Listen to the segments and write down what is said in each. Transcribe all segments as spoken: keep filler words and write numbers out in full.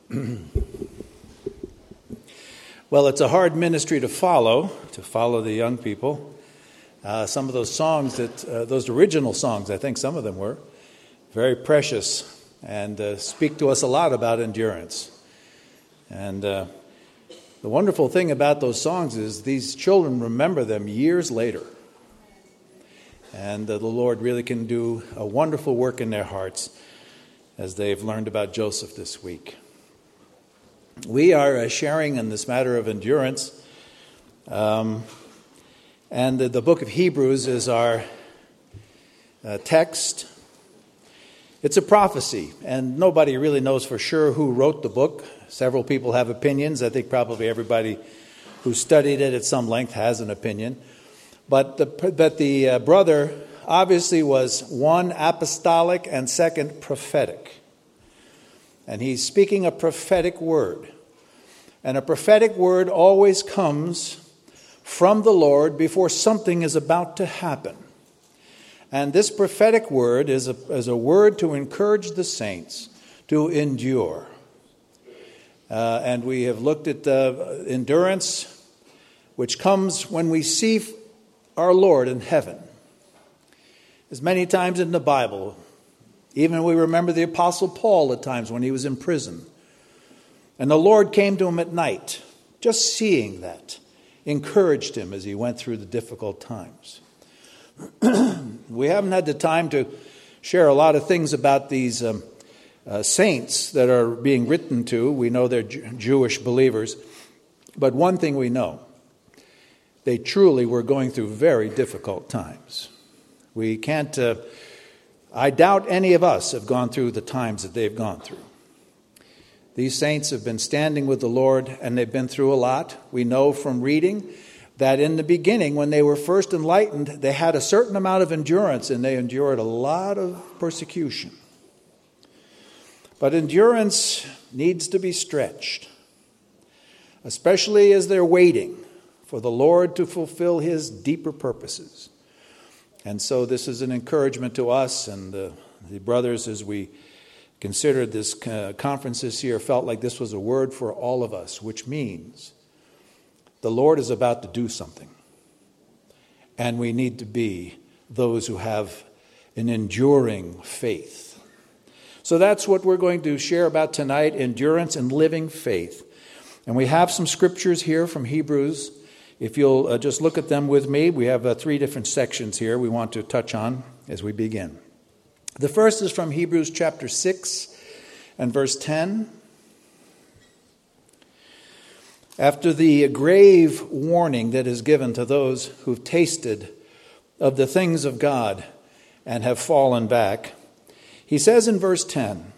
Well, it's a hard ministry to follow, to follow the young people. Uh, some of those songs, that uh, those original songs, I think some of them were, very precious and uh, speak to us a lot about endurance. And uh, the wonderful thing about those songs is these children remember them years later. And uh, the Lord really can do a wonderful work in their hearts as they've learned about Joseph this week. We are uh, sharing in this matter of endurance, um, and the, the book of Hebrews is our uh, text. It's a prophecy, and nobody really knows for sure who wrote the book. Several people have opinions. I think probably everybody who studied it at some length has an opinion. But the, but the uh, brother obviously was one apostolic and second prophetic. And he's speaking a prophetic word. And a prophetic word always comes from the Lord before something is about to happen. And this prophetic word is a, is a word to encourage the saints to endure. Uh, and we have looked at uh, endurance, which comes when we see our Lord in heaven. As many times in the Bible, even we remember the Apostle Paul at times when he was in prison. And the Lord came to him at night. Just seeing that encouraged him as he went through the difficult times. We haven't had the time to share a lot of things about these um, uh, saints that are being written to. We know they're Jew- Jewish believers. But one thing we know, they truly were going through very difficult times. We can't... Uh, I doubt any of us have gone through the times that they've gone through. These saints have been standing with the Lord, and they've been through a lot. We know from reading that in the beginning, when they were first enlightened, they had a certain amount of endurance, and they endured a lot of persecution. But endurance needs to be stretched, especially as they're waiting for the Lord to fulfill His deeper purposes. And so this is an encouragement to us, and uh, the brothers, as we considered this uh, conference this year, felt like this was a word for all of us, which means the Lord is about to do something. And we need to be those who have an enduring faith. So that's what we're going to share about tonight, endurance and living faith. And we have some scriptures here from Hebrews. If you'll uh, just look at them with me, we have uh, three different sections here we want to touch on as we begin. The first is from Hebrews chapter six and verse ten. After the grave warning that is given to those who've tasted of the things of God and have fallen back, he says in verse ten,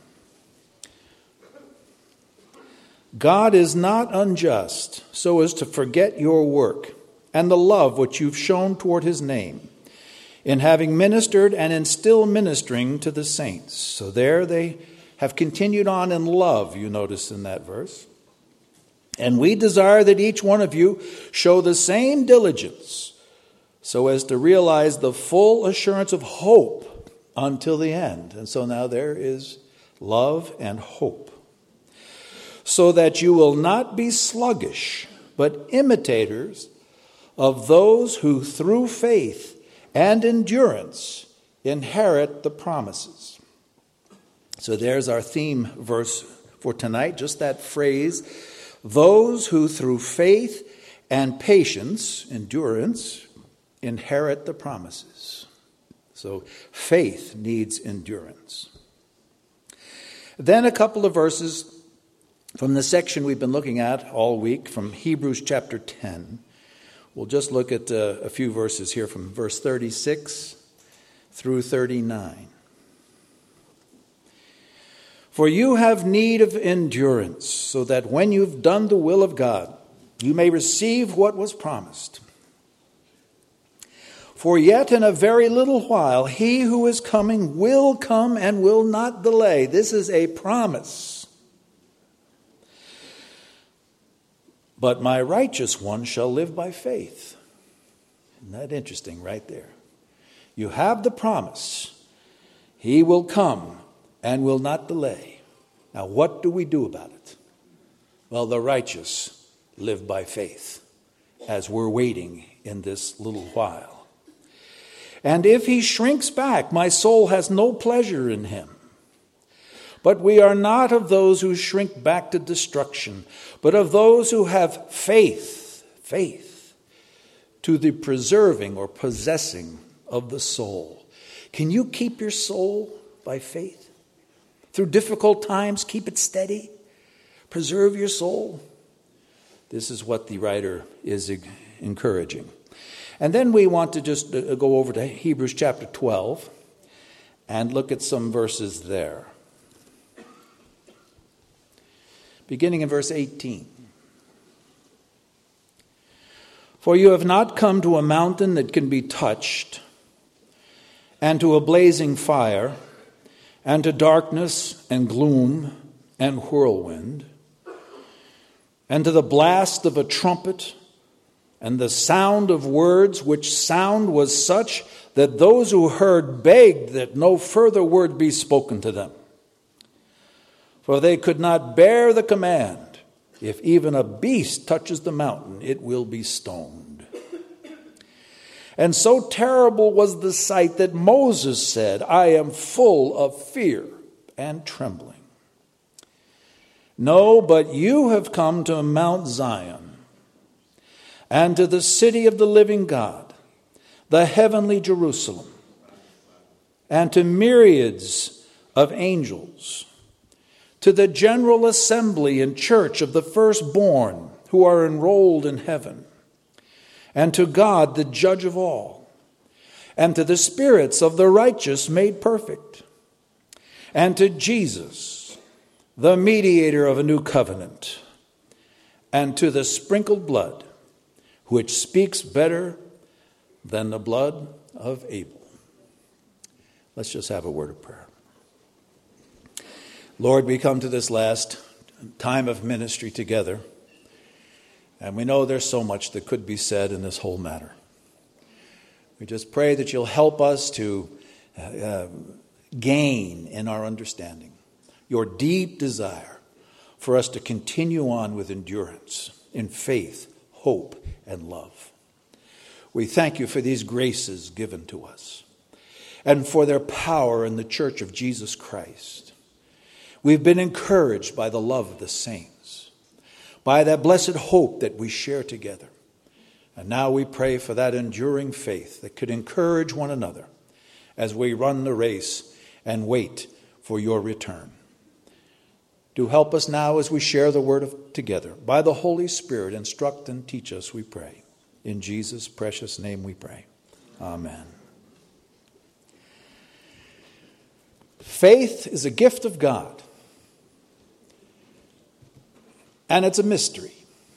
God is not unjust so as to forget your work and the love which you've shown toward His name in having ministered and in still ministering to the saints. So there they have continued on in love, you notice in that verse. And we desire that each one of you show the same diligence so as to realize the full assurance of hope until the end. And so now there is love and hope. So that you will not be sluggish, but imitators of those who through faith and endurance inherit the promises. So there's our theme verse for tonight, just that phrase, those who through faith and patience, endurance, inherit the promises. So faith needs endurance. Then a couple of verses from the section we've been looking at all week, from Hebrews chapter ten. We'll just look at uh, a few verses here from verse thirty-six through thirty-nine. For you have need of endurance, so that when you've done the will of God, you may receive what was promised. For yet in a very little while, he who is coming will come and will not delay. This is a promise. But my righteous one shall live by faith. Isn't that interesting right there? You have the promise. He will come and will not delay. Now, what do we do about it? Well, the righteous live by faith, as we're waiting in this little while. And if he shrinks back, my soul has no pleasure in him. But we are not of those who shrink back to destruction, but of those who have faith, faith, to the preserving or possessing of the soul. Can you keep your soul by faith? Through difficult times, keep it steady. Preserve your soul. This is what the writer is encouraging. And then we want to just go over to Hebrews chapter twelve and look at some verses there. Beginning in verse eighteen. For you have not come to a mountain that can be touched, and to a blazing fire, and to darkness and gloom and whirlwind, and to the blast of a trumpet, and the sound of words, which sound was such that those who heard begged that no further word be spoken to them. For they could not bear the command, if even a beast touches the mountain, it will be stoned. And so terrible was the sight that Moses said, I am full of fear and trembling. No, but you have come to Mount Zion, and to the city of the living God, the heavenly Jerusalem, and to myriads of angels, to the general assembly and church of the firstborn who are enrolled in heaven, and to God, the judge of all, and to the spirits of the righteous made perfect, and to Jesus, the mediator of a new covenant, and to the sprinkled blood, which speaks better than the blood of Abel. Let's just have a word of prayer. Lord, we come to this last time of ministry together, and we know there's so much that could be said in this whole matter. We just pray that you'll help us to uh, gain in our understanding your deep desire for us to continue on with endurance in faith, hope, and love. We thank you for these graces given to us and for their power in the church of Jesus Christ. We've been encouraged by the love of the saints, by that blessed hope that we share together. And now we pray for that enduring faith that could encourage one another as we run the race and wait for your return. Do help us now as we share the word of, together. By the Holy Spirit, instruct and teach us, we pray. In Jesus' precious name we pray. Amen. Faith is a gift of God. And it's a mystery.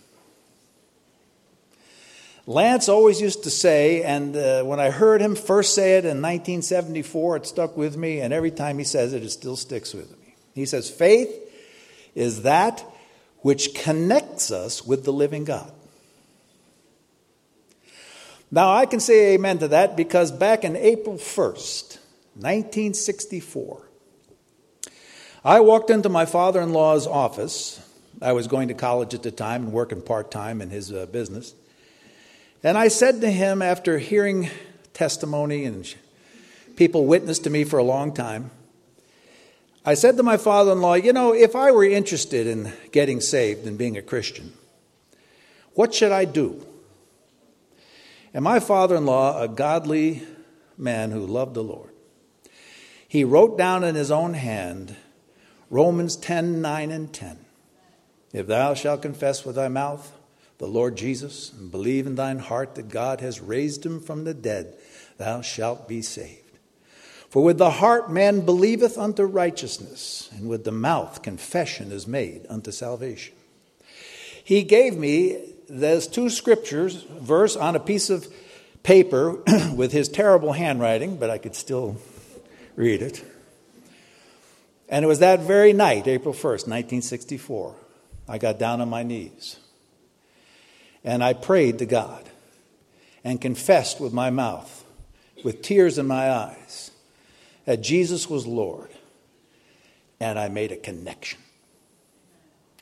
Lance always used to say, and uh, when I heard him first say it in nineteen seventy-four, it stuck with me, and every time he says it, it still sticks with me. He says, faith is that which connects us with the living God. Now, I can say amen to that because back in April first, nineteen sixty-four, I walked into my father-in-law's office. I was going to college at the time and working part-time in his uh, business. And I said to him, after hearing testimony and people witnessed to me for a long time, I said to my father-in-law, you know, if I were interested in getting saved and being a Christian, what should I do? And my father-in-law, a godly man who loved the Lord, he wrote down in his own hand Romans ten, nine, and ten. If thou shalt confess with thy mouth the Lord Jesus and believe in thine heart that God has raised him from the dead, thou shalt be saved. For with the heart man believeth unto righteousness, and with the mouth confession is made unto salvation. He gave me those two scriptures, verse on a piece of paper with his terrible handwriting, but I could still read it. And it was that very night, April first, nineteen sixty-four, I got down on my knees. And I prayed to God and confessed with my mouth, with tears in my eyes, that Jesus was Lord. And I made a connection. Now,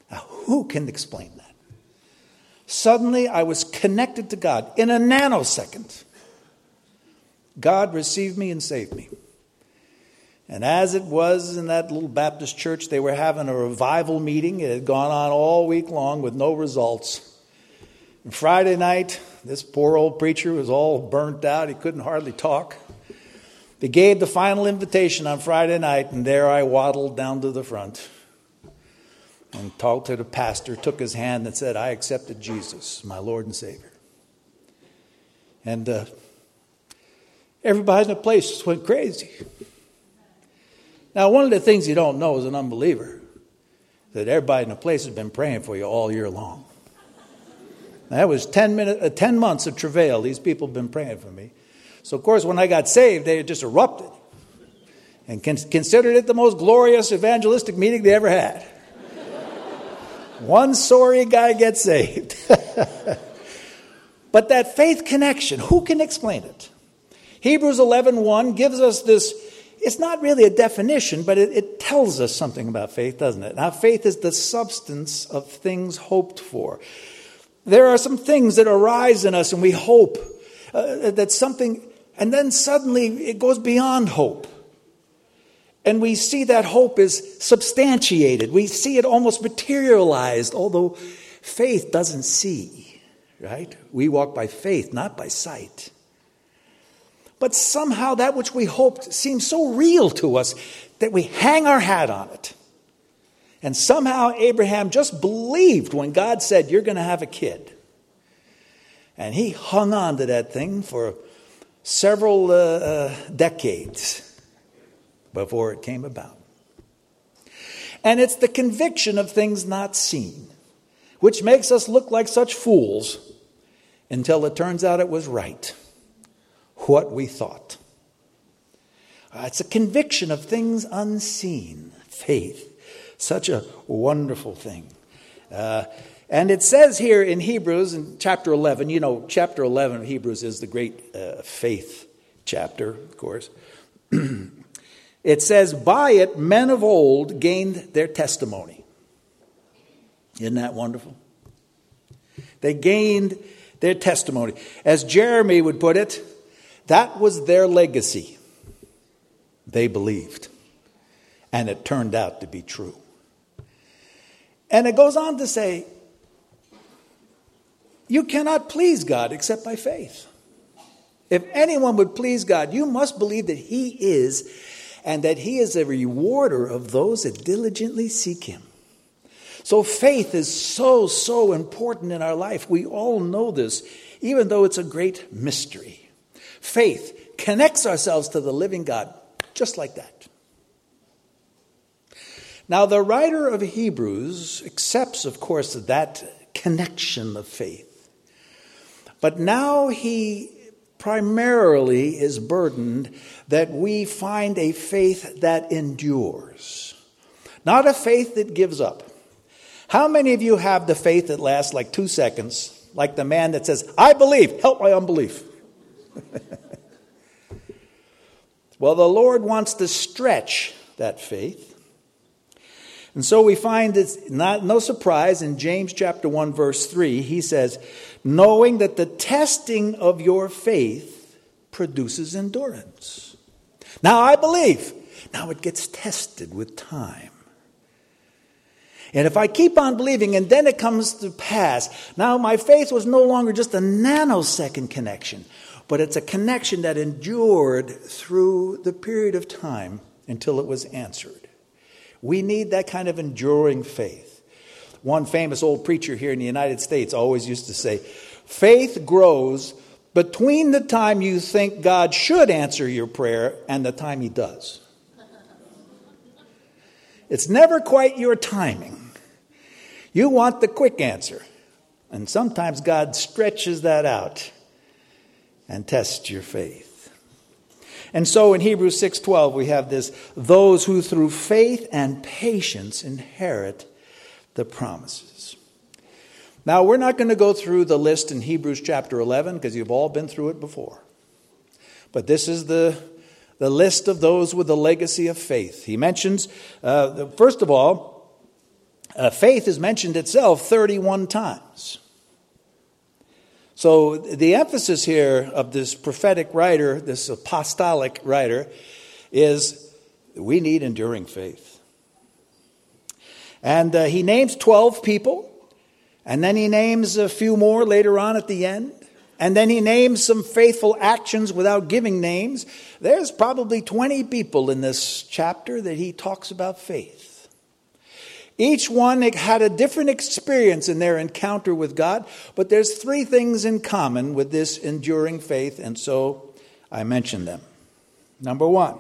who can explain that? Suddenly, I was connected to God in a nanosecond. God received me and saved me. And as it was in that little Baptist church, they were having a revival meeting. It had gone on all week long with no results. And Friday night, this poor old preacher was all burnt out. He couldn't hardly talk. They gave the final invitation on Friday night, and there I waddled down to the front and talked to the pastor, took his hand and said, I accepted Jesus, my Lord and Savior. And uh, everybody in the place just went crazy. Now, one of the things you don't know as an unbeliever, that everybody in the place has been praying for you all year long. That was ten, minute, uh, ten months of travail. These people have been praying for me. So, of course, when I got saved, they just erupted and con- considered it the most glorious evangelistic meeting they ever had. One sorry guy gets saved. But that faith connection, who can explain it? Hebrews eleven one gives us this. It's not really a definition, but it, it tells us something about faith, doesn't it? Now, faith is the substance of things hoped for. There are some things that arise in us and we hope uh, that something, and then suddenly it goes beyond hope. And we see that hope is substantiated. We see it almost materialized, although faith doesn't see, right? We walk by faith, not by sight. But somehow that which we hoped seems so real to us that we hang our hat on it. And somehow Abraham just believed when God said, you're going to have a kid. And he hung on to that thing for several uh, uh, decades before it came about. And it's the conviction of things not seen, which makes us look like such fools until it turns out it was right, what we thought. Uh, it's a conviction of things unseen, faith. Such a wonderful thing. Uh, and it says here in Hebrews, in chapter eleven, you know, chapter eleven of Hebrews is the great uh, faith chapter, of course. It says, by it men of old gained their testimony. Isn't that wonderful? They gained their testimony. As Jeremy would put it, that was their legacy. They believed. And it turned out to be true. And it goes on to say, you cannot please God except by faith. If anyone would please God, you must believe that he is, and that he is a rewarder of those that diligently seek him. So faith is so, so important in our life. We all know this, even though it's a great mystery. Faith connects ourselves to the living God, just like that. Now, the writer of Hebrews accepts, of course, that connection of faith. But now he primarily is burdened that we find a faith that endures, not a faith that gives up. How many of you have the faith that lasts like two seconds, like the man that says, I believe, help my unbelief? Well, the Lord wants to stretch that faith. And so we find it's not no surprise in James chapter one, verse three, he says, knowing that the testing of your faith produces endurance. Now I believe. Now it gets tested with time. And if I keep on believing and then it comes to pass, now my faith was no longer just a nanosecond connection, but it's a connection that endured through the period of time until it was answered. We need that kind of enduring faith. One famous old preacher here in the United States always used to say, faith grows between the time you think God should answer your prayer and the time he does. It's never quite your timing. You want the quick answer. And sometimes God stretches that out and tests your faith. And so in Hebrews six twelve we have this, those who through faith and patience inherit the promises. Now we're not going to go through the list in Hebrews chapter eleven because you've all been through it before. But this is the, the list of those with the legacy of faith. He mentions, uh, first of all, uh, faith is mentioned itself thirty-one times. So the emphasis here of this prophetic writer, this apostolic writer, is we need enduring faith. And uh, he names twelve people, and then he names a few more later on at the end, and then he names some faithful actions without giving names. There's probably twenty people in this chapter that he talks about faith. Each one had a different experience in their encounter with God, but there's three things in common with this enduring faith, and so I mention them. Number one,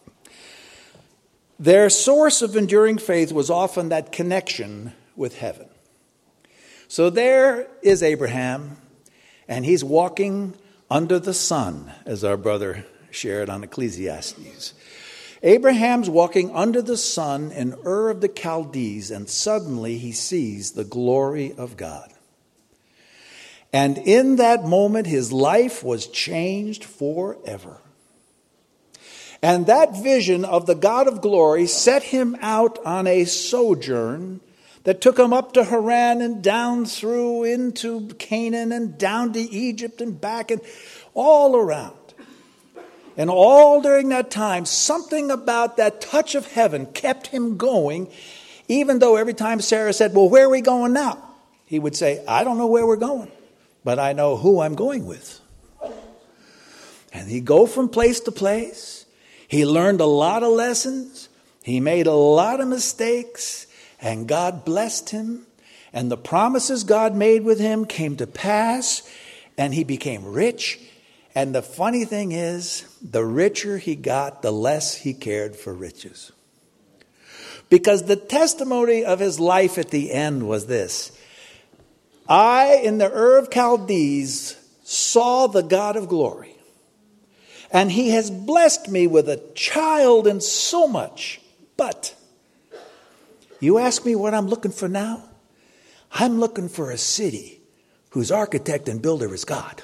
their source of enduring faith was often that connection with heaven. So there is Abraham, and he's walking under the sun, as our brother shared on Ecclesiastes. Abraham's walking under the sun in Ur of the Chaldees, and suddenly he sees the glory of God. And in that moment, his life was changed forever. And that vision of the God of glory set him out on a sojourn that took him up to Haran and down through into Canaan and down to Egypt and back and all around. And all during that time, something about that touch of heaven kept him going, even though every time Sarah said, well, where are we going now? He would say, I don't know where we're going, but I know who I'm going with. And he'd go from place to place. He learned a lot of lessons. He made a lot of mistakes, and God blessed him. And the promises God made with him came to pass, and he became rich. And the funny thing is, the richer he got, the less he cared for riches. Because the testimony of his life at the end was this: I, in the Ur of Chaldees, saw the God of glory. And he has blessed me with a child and so much. But you ask me what I'm looking for now? I'm looking for a city whose architect and builder is God.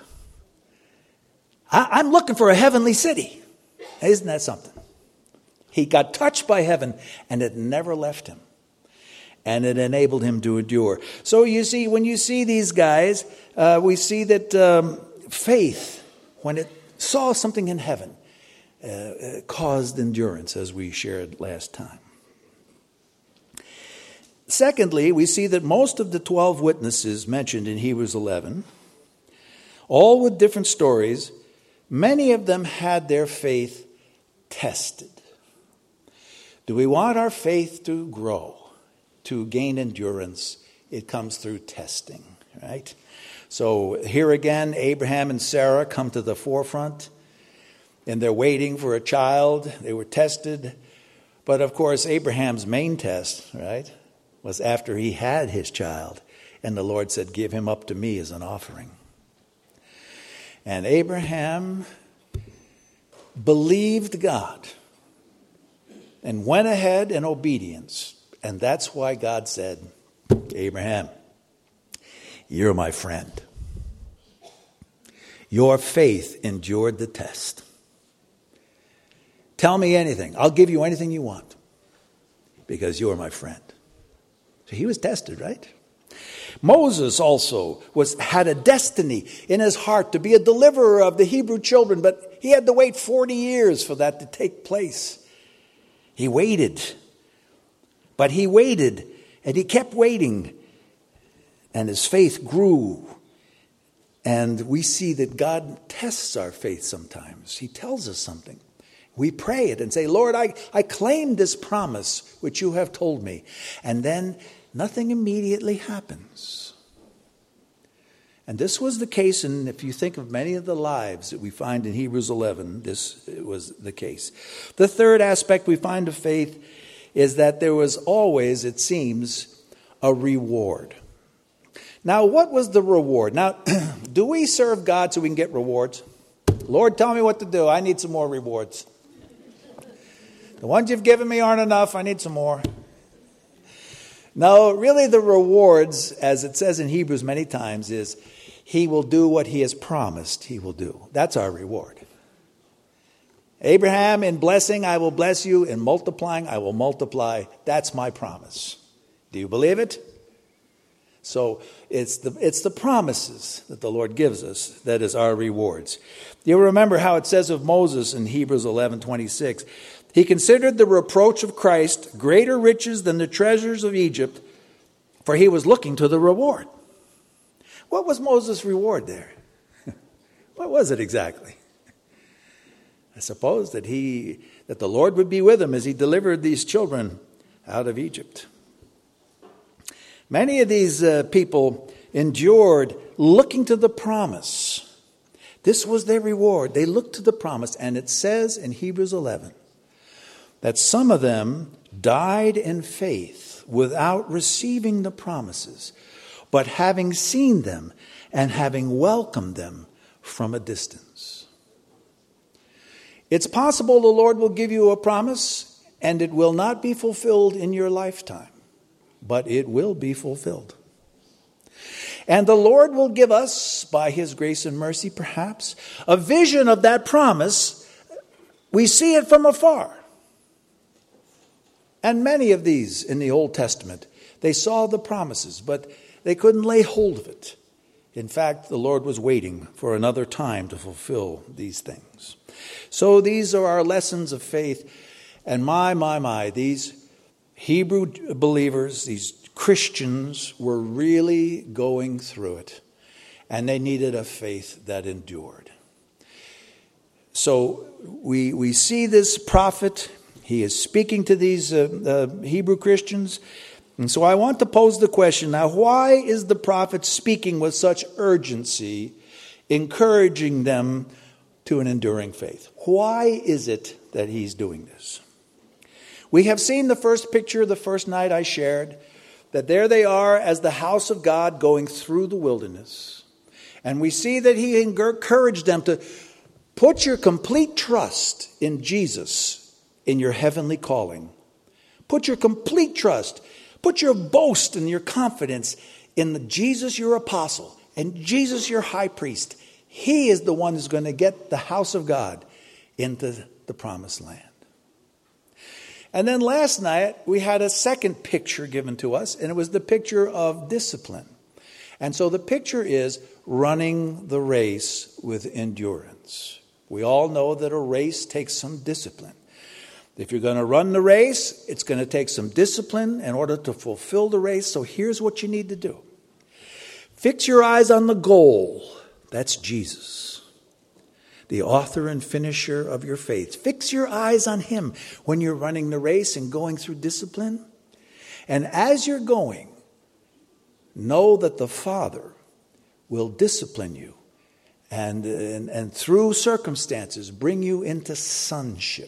I'm looking for a heavenly city. Isn't that something? He got touched by heaven, and it never left him. And it enabled him to endure. So you see, when you see these guys, uh, we see that um, faith, when it saw something in heaven, uh, caused endurance, as we shared last time. Secondly, we see that most of the twelve witnesses mentioned in Hebrews eleven, all with different stories, many of them had their faith tested. Do we want our faith to grow, to gain endurance? It comes through testing, right? So here again, Abraham and Sarah come to the forefront, and they're waiting for a child. They were tested. But of course, Abraham's main test, right, was after he had his child. And the Lord said, give him up to me as an offering. And Abraham believed God and went ahead in obedience. And that's why God said, Abraham, you're my friend. Your faith endured the test. Tell me anything. I'll give you anything you want because you're my friend. So he was tested, right? Moses also was had a destiny in his heart to be a deliverer of the Hebrew children, but he had to wait forty years for that to take place. He waited, but he waited, and he kept waiting, and his faith grew. And we see that God tests our faith sometimes. He tells us something. We pray it and say, Lord, I, I claim this promise which you have told me. And then nothing immediately happens. And this was the case, and if you think of many of the lives that we find in Hebrews eleven, this was the case. The third aspect we find of faith is that there was always, it seems, a reward. Now, what was the reward? Now, do we serve God so we can get rewards? Lord, tell me what to do. I need some more rewards. The ones you've given me aren't enough. I need some more. No, really the rewards, as it says in Hebrews many times, is he will do what he has promised he will do. That's our reward. Abraham, in blessing, I will bless you. In multiplying, I will multiply. That's my promise. Do you believe it? So it's the, it's the promises that the Lord gives us that is our rewards. You remember how it says of Moses in Hebrews eleven twenty-six, he considered the reproach of Christ greater riches than the treasures of Egypt, for he was looking to the reward. What was Moses' reward there? What was it exactly? I suppose that he that the Lord would be with him as he delivered these children out of Egypt. Many of these uh, people endured looking to the promise. This was their reward. They looked to the promise. And it says in Hebrews eleven that some of them died in faith without receiving the promises, but having seen them and having welcomed them from a distance. It's possible the Lord will give you a promise and it will not be fulfilled in your lifetime, but it will be fulfilled. And the Lord will give us, by his grace and mercy perhaps, a vision of that promise. We see it from afar. And many of these in the Old Testament, they saw the promises, but they couldn't lay hold of it. In fact, the Lord was waiting for another time to fulfill these things. So these are our lessons of faith. And my, my, my, these Hebrew believers, these Christians were really going through it. And they needed a faith that endured. So we, we see this prophet. He is speaking to these uh, uh, Hebrew Christians. And so I want to pose the question now, why is the prophet speaking with such urgency, encouraging them to an enduring faith? Why is it that he's doing this? We have seen the first picture the first night I shared, that there they are as the house of God going through the wilderness. And we see that he encouraged them to put your complete trust in Jesus in your heavenly calling. Put your complete trust, put your boast and your confidence in the Jesus your apostle and Jesus your high priest. He is the one who's going to get the house of God into the promised land. And then last night we had a second picture given to us, and it was the picture of discipline. And so the picture is running the race with endurance. We all know that a race takes some discipline. If you're going to run the race, it's going to take some discipline in order to fulfill the race. So here's what you need to do. Fix your eyes on the goal. That's Jesus, the author and finisher of your faith. Fix your eyes on him when you're running the race and going through discipline. And as you're going, know that the Father will discipline you and, and, and through circumstances bring you into sonship.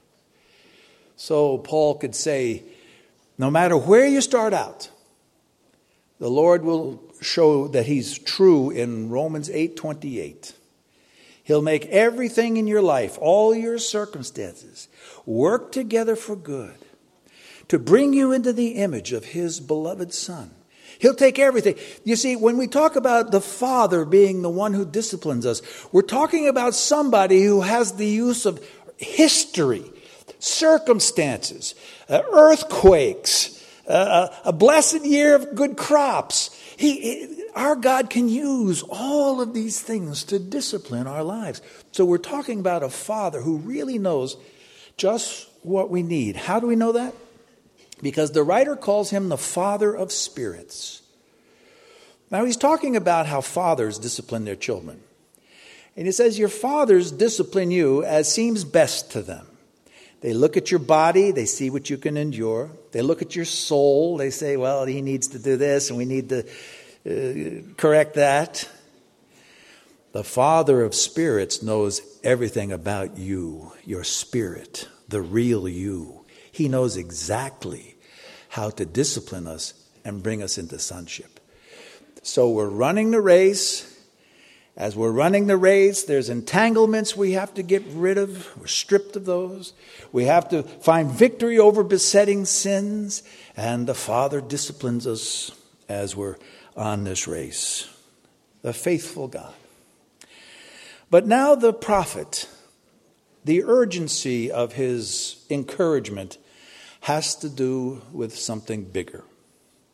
So Paul could say, no matter where you start out, the Lord will show that he's true in Romans eight twenty-eight. He'll make everything in your life, all your circumstances, work together for good, to bring you into the image of his beloved Son. He'll take everything. You see, when we talk about the Father being the one who disciplines us, we're talking about somebody who has the use of history, circumstances, uh, earthquakes, uh, a blessed year of good crops. He, our God can use all of these things to discipline our lives. So we're talking about a Father who really knows just what we need. How do we know that? Because the writer calls him the Father of spirits. Now he's talking about how fathers discipline their children. And he says your fathers discipline you as seems best to them. They look at your body, they see what you can endure. They look at your soul, they say, well, he needs to do this and we need to uh, correct that. The Father of spirits knows everything about you, your spirit, the real you. He knows exactly how to discipline us and bring us into sonship. So we're running the race. As we're running the race, there's entanglements we have to get rid of. We're stripped of those. We have to find victory over besetting sins. And the Father disciplines us as we're on this race. The faithful God. But now the prophet, the urgency of his encouragement has to do with something bigger.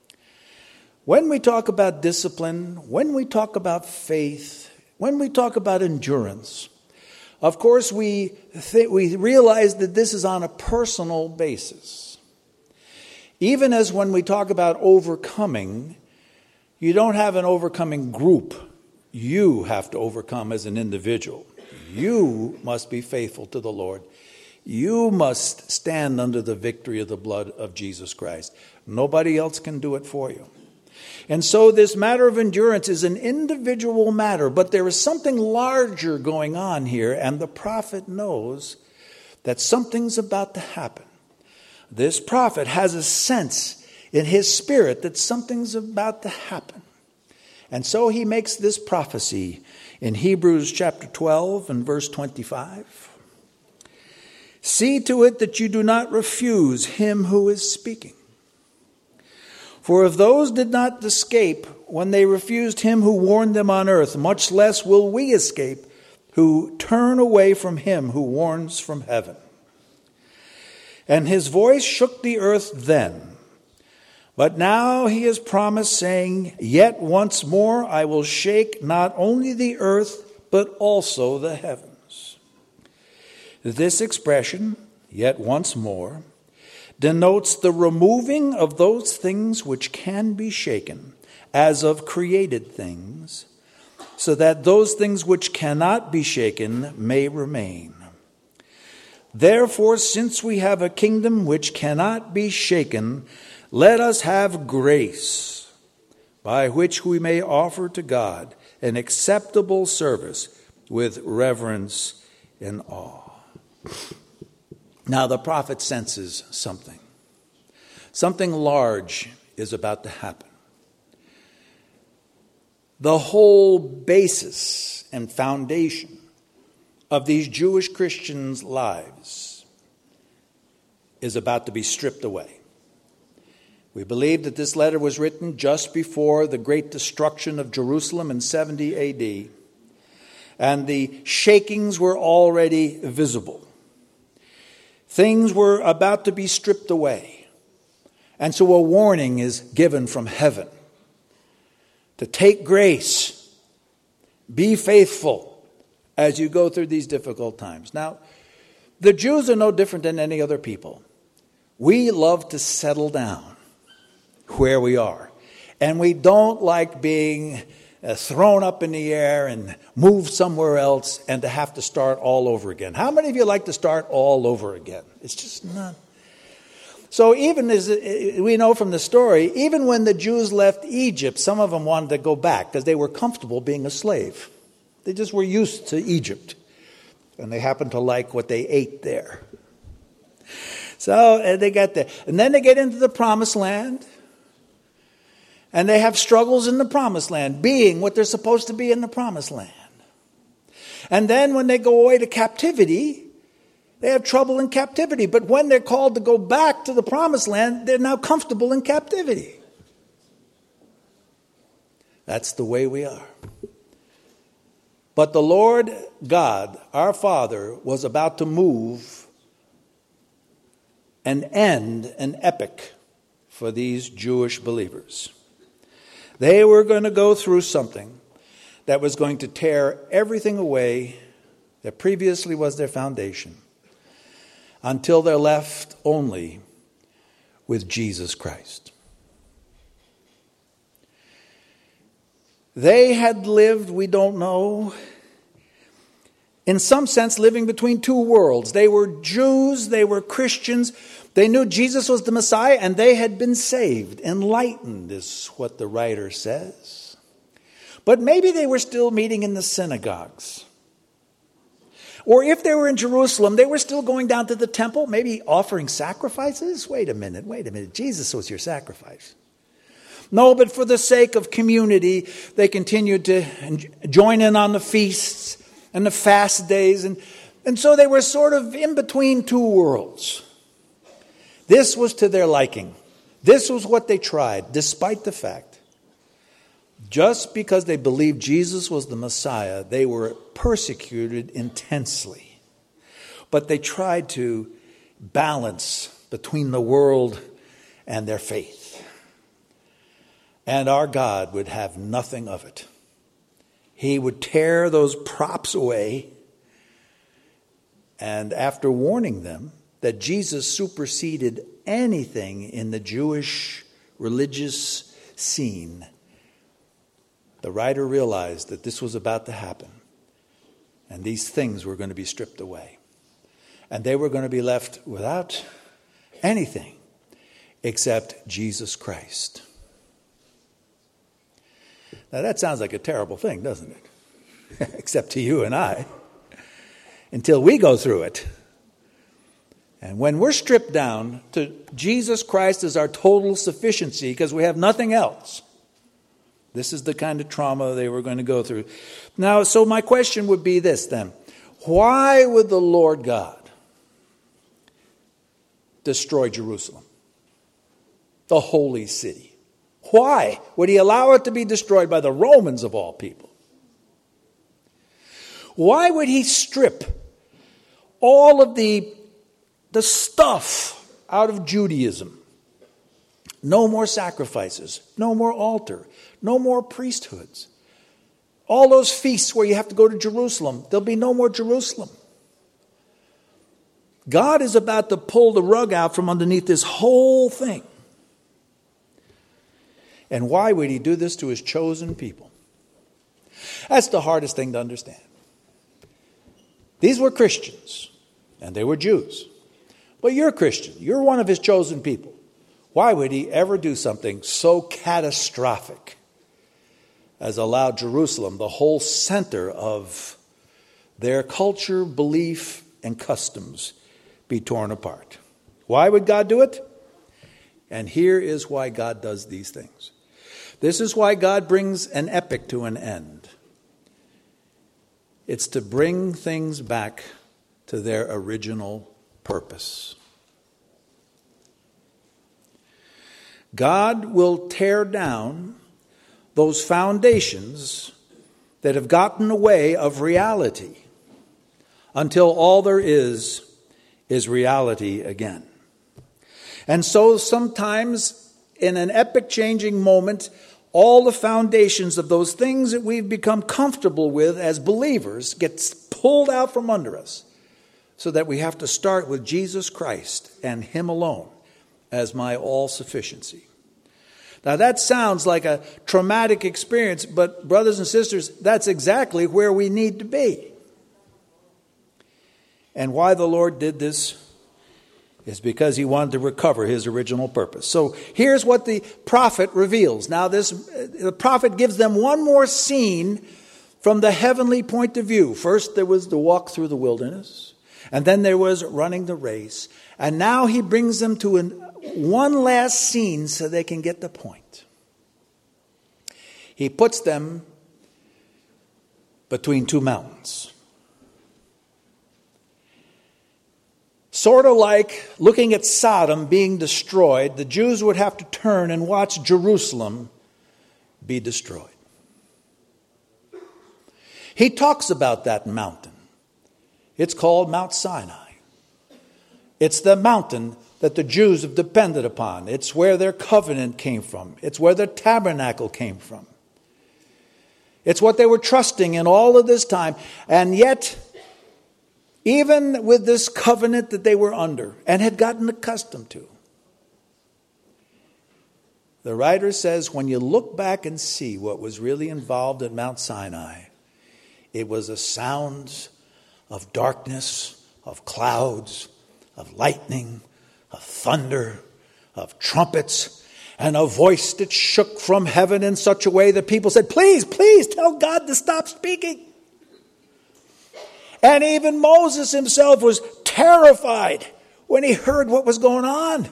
When we talk about discipline, when we talk about faith, when we talk about endurance, of course we th- we realize that this is on a personal basis. Even as when we talk about overcoming, you don't have an overcoming group. You have to overcome as an individual. You must be faithful to the Lord. You must stand under the victory of the blood of Jesus Christ. Nobody else can do it for you. And so this matter of endurance is an individual matter, but there is something larger going on here, and the prophet knows that something's about to happen. This prophet has a sense in his spirit that something's about to happen. And so he makes this prophecy in Hebrews chapter twelve and verse twenty-five. See to it that you do not refuse him who is speaking. For if those did not escape when they refused him who warned them on earth, much less will we escape who turn away from him who warns from heaven. And his voice shook the earth then. But now he has promised, saying, yet once more I will shake not only the earth, but also the heavens. This expression, yet once more, denotes the removing of those things which can be shaken, as of created things, so that those things which cannot be shaken may remain. Therefore, since we have a kingdom which cannot be shaken, let us have grace, by which we may offer to God an acceptable service with reverence and awe. Now the prophet senses something. Something large is about to happen. The whole basis and foundation of these Jewish Christians' lives is about to be stripped away. We believe that this letter was written just before the great destruction of Jerusalem in seventy A D, and the shakings were already visible. Things were about to be stripped away. And so a warning is given from heaven to take grace, be faithful as you go through these difficult times. Now, the Jews are no different than any other people. We love to settle down where we are. And we don't like being uh, thrown up in the air and moved somewhere else and to have to start all over again. How many of you like to start all over again? It's just not. So even as we know from the story, even when the Jews left Egypt, some of them wanted to go back because they were comfortable being a slave. They just were used to Egypt. And they happened to like what they ate there. So uh, they got there. And then they get into the promised land. And they have struggles in the promised land, being what they're supposed to be in the promised land. And then when they go away to captivity, they have trouble in captivity. But when they're called to go back to the promised land, they're now comfortable in captivity. That's the way we are. But the Lord God, our Father, was about to move and end an epic for these Jewish believers. They were going to go through something that was going to tear everything away that previously was their foundation until they're left only with Jesus Christ. They had lived, we don't know, in some sense living between two worlds. They were Jews, they were Christians. They knew Jesus was the Messiah, and they had been saved. Enlightened is what the writer says. But maybe they were still meeting in the synagogues. Or if they were in Jerusalem, they were still going down to the temple, maybe offering sacrifices. Wait a minute, wait a minute. Jesus was your sacrifice. No, but for the sake of community, they continued to join in on the feasts and the fast days. And, and so they were sort of in between two worlds. This was to their liking. This was what they tried, despite the fact, just because they believed Jesus was the Messiah, they were persecuted intensely. But they tried to balance between the world and their faith. And our God would have nothing of it. He would tear those props away. And after warning them that Jesus superseded anything in the Jewish religious scene, the writer realized that this was about to happen. And these things were going to be stripped away. And they were going to be left without anything except Jesus Christ. Now that sounds like a terrible thing, doesn't it? Except to you and I. Until we go through it. And when we're stripped down to Jesus Christ as our total sufficiency because we have nothing else, this is the kind of trauma they were going to go through. Now, so my question would be this then. Why would the Lord God destroy Jerusalem, the holy city? Why would he allow it to be destroyed by the Romans of all people? Why would he strip all of the, the stuff out of Judaism? No more sacrifices, no more altar, no more priesthoods. All those feasts where you have to go to Jerusalem, there'll be no more Jerusalem. God is about to pull the rug out from underneath this whole thing. And why would he do this to his chosen people? That's the hardest thing to understand. These were Christians, and they were Jews. But you're a Christian. You're one of his chosen people. Why would he ever do something so catastrophic as allow Jerusalem, the whole center of their culture, belief, and customs, be torn apart? Why would God do it? And here is why God does these things. This is why God brings an epic to an end. It's to bring things back to their original purpose. God will tear down those foundations that have gotten away of reality until all there is is reality again. And so sometimes in an epic changing moment, all the foundations of those things that we've become comfortable with as believers gets pulled out from under us so that we have to start with Jesus Christ and him alone as my all-sufficiency. Now that sounds like a traumatic experience, but brothers and sisters, that's exactly where we need to be. And why the Lord did this is because he wanted to recover his original purpose. So here's what the prophet reveals. Now this, the prophet gives them one more scene from the heavenly point of view. First there was the walk through the wilderness, and then there was running the race. And now he brings them to an, one last scene so they can get the point. He puts them between two mountains. Sort of like looking at Sodom being destroyed, the Jews would have to turn and watch Jerusalem be destroyed. He talks about that mountain. It's called Mount Sinai. It's the mountain that the Jews have depended upon. It's where their covenant came from. It's where their tabernacle came from. It's what they were trusting in all of this time. And yet, even with this covenant that they were under and had gotten accustomed to, the writer says when you look back and see what was really involved at Mount Sinai, it was a sound of darkness, of clouds, of lightning, of thunder, of trumpets, and a voice that shook from heaven in such a way that people said, please, please tell God to stop speaking. And even Moses himself was terrified when he heard what was going on.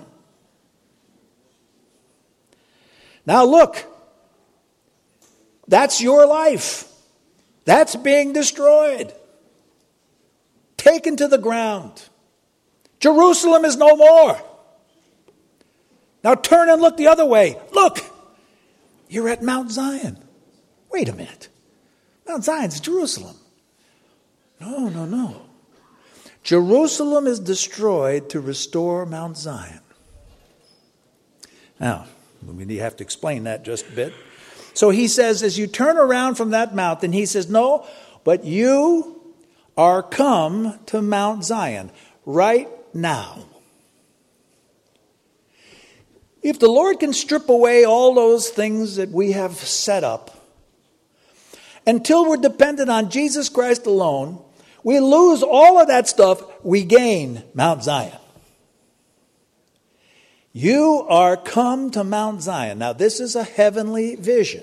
Now look, that's your life. That's being destroyed. Taken to the ground. Jerusalem is no more. Now turn and look the other way. Look, you're at Mount Zion. Wait a minute. Mount Zion's Jerusalem. No, no, no. Jerusalem is destroyed to restore Mount Zion. Now, We have to explain that just a bit. So he says, as you turn around from that mountain, he says, no, but you are come to Mount Zion right now. If the Lord can strip away all those things that we have set up, until we're dependent on Jesus Christ alone, we lose all of that stuff, we gain Mount Zion. You are come to Mount Zion. Now, this is a heavenly vision.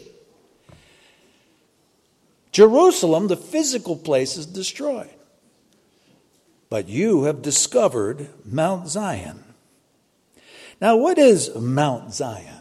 Jerusalem, the physical place, is destroyed. But you have discovered Mount Zion. Now, what is Mount Zion?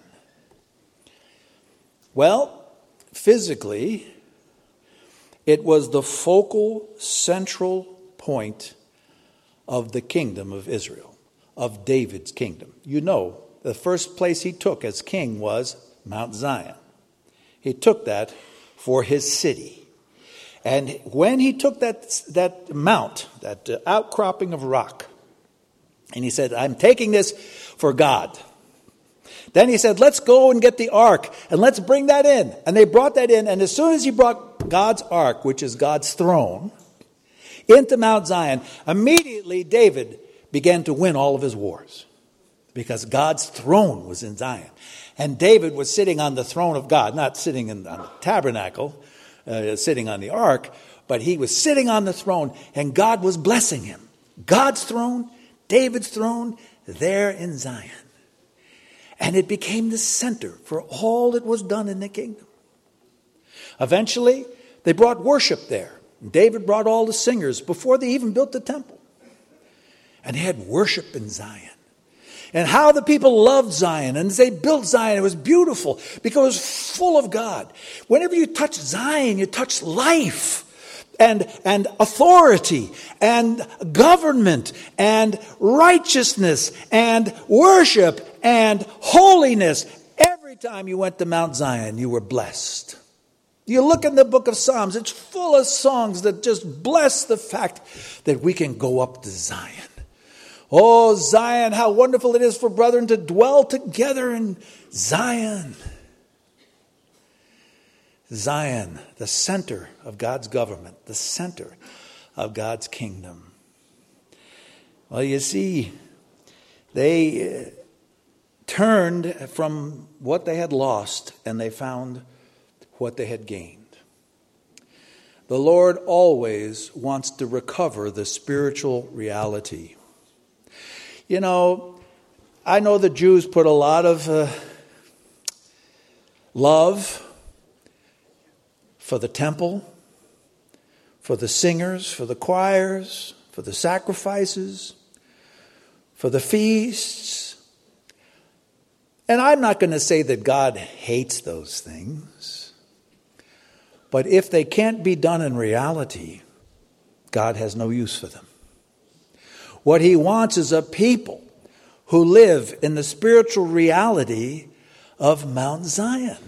Well, physically, it was the focal central point of the kingdom of Israel, of David's kingdom. You know, the first place he took as king was Mount Zion. He took that for his city. And when he took that, that mount, that uh, outcropping of rock, and he said, I'm taking this for God. Then he said, let's go and get the ark, and let's bring that in. And they brought that in, and as soon as he brought God's ark, which is God's throne, into Mount Zion, immediately David began to win all of his wars. Because God's throne was in Zion. And David was sitting on the throne of God, not sitting in, on the tabernacle, uh, sitting on the ark, but he was sitting on the throne, and God was blessing him. God's throne, David's throne, there in Zion. And it became the center for all that was done in the kingdom. Eventually, they brought worship there. David brought all the singers before they even built the temple. And they had worship in Zion. And how the people loved Zion. And as they built Zion, it was beautiful because it was full of God. Whenever you touch Zion, you touch life. And, and authority, and government, and righteousness, and worship, and holiness. Every time you went to Mount Zion, you were blessed. You look in the book of Psalms, it's full of songs that just bless the fact that we can go up to Zion. Oh, Zion, how wonderful it is for brethren to dwell together in Zion. Zion, the center of God's government, the center of God's kingdom. Well, you see, they turned from what they had lost and they found what they had gained. The Lord always wants to recover the spiritual reality. You know, I know the Jews put a lot of uh, love for the temple, for the singers, for the choirs, for the sacrifices, for the feasts. And I'm not going to say that God hates those things. But if they can't be done in reality, God has no use for them. What he wants is a people who live in the spiritual reality of Mount Zion.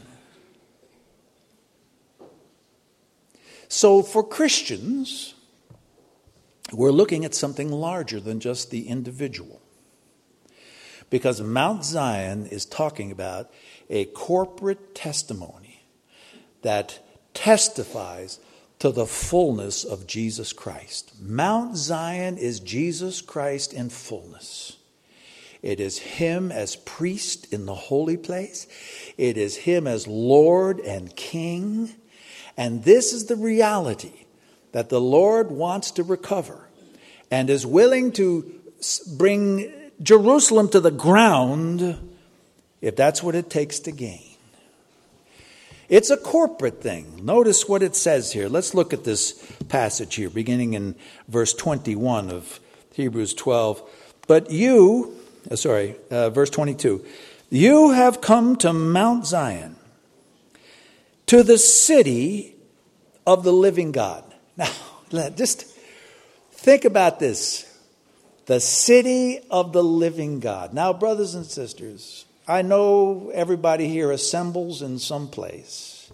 So for Christians, we're looking at something larger than just the individual. Because Mount Zion is talking about a corporate testimony that testifies to the fullness of Jesus Christ. Mount Zion is Jesus Christ in fullness. It is him as priest in the holy place. It is him as Lord and King. And this is the reality that the Lord wants to recover and is willing to bring Jerusalem to the ground if that's what it takes to gain. It's a corporate thing. Notice what it says here. Let's look at this passage here, beginning in verse twenty-one of Hebrews twelve. But you, uh, sorry, uh, verse twenty-two. You have come to Mount Zion, to the city of the living God. Now, just think about this. The city of the living God. Now, brothers and sisters, I know everybody here assembles in some place.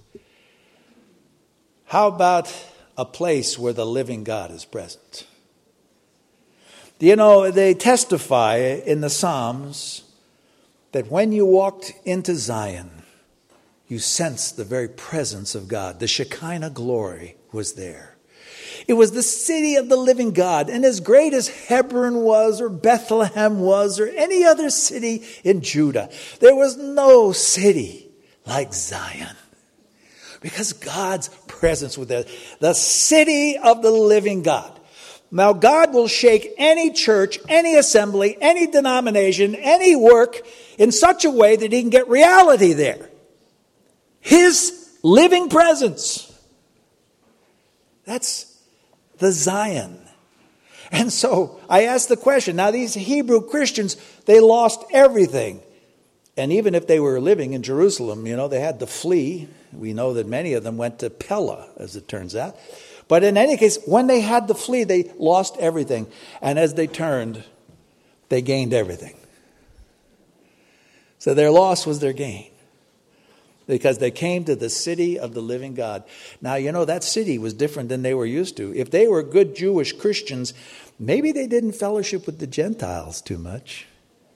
How about a place where the living God is present? You know, they testify in the Psalms that when you walked into Zion, you sensed the very presence of God. The Shekinah glory was there. It was the city of the living God. And as great as Hebron was, or Bethlehem was, or any other city in Judah, there was no city like Zion. Because God's presence was there. The city of the living God. Now, God will shake any church, any assembly, any denomination, any work in such a way that he can get reality there. His living presence. That's the Zion. And so I asked the question, now these Hebrew Christians, they lost everything. And even if they were living in Jerusalem, you know, they had to flee. We know that many of them went to Pella, as it turns out. But in any case, when they had to flee, they lost everything. And as they turned, they gained everything. So their loss was their gain. Because they came to the city of the living God. Now, you know, that city was different than they were used to. If they were good Jewish Christians, maybe they didn't fellowship with the Gentiles too much.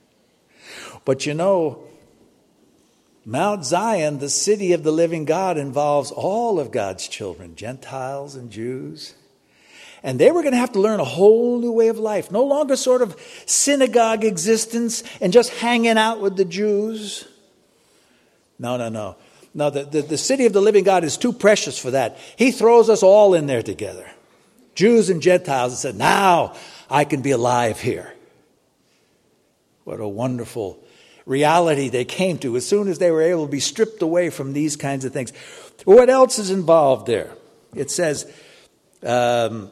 But you know, Mount Zion, the city of the living God, involves all of God's children, Gentiles and Jews. And they were going to have to learn a whole new way of life. No longer sort of synagogue existence and just hanging out with the Jews. No, no, no. No, the, the, the city of the living God is too precious for that. He throws us all in there together. Jews and Gentiles, and said, now I can be alive here. What a wonderful reality they came to as soon as they were able to be stripped away from these kinds of things. What else is involved there? It says, um,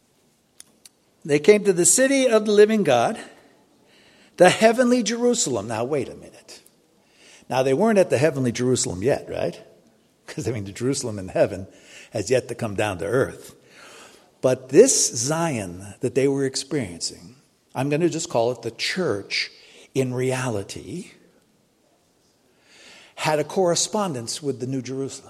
they came to the city of the living God, the heavenly Jerusalem. Now, wait a minute. Now, they weren't at the heavenly Jerusalem yet, right? Because, I mean, the Jerusalem in heaven has yet to come down to earth. But this Zion that they were experiencing, I'm going to just call it the church in reality, had a correspondence with the New Jerusalem.